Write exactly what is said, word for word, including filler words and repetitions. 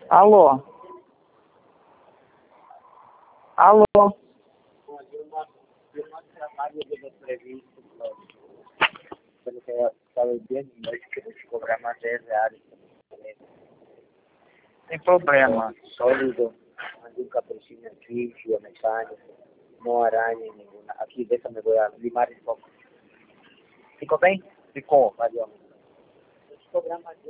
Alô? Alô? Trabalho de entrevista, pelo que eu falei dia de noite, que eu vou te cobrar mais dez reais. Sem problema. Sólido, mandei um capricinho aqui, fio mecânico, não aranha nenhuma. Aqui, déjame voy a limar um pouco. Ficou bem? Ficou. Valeu. Vou te cobrar mais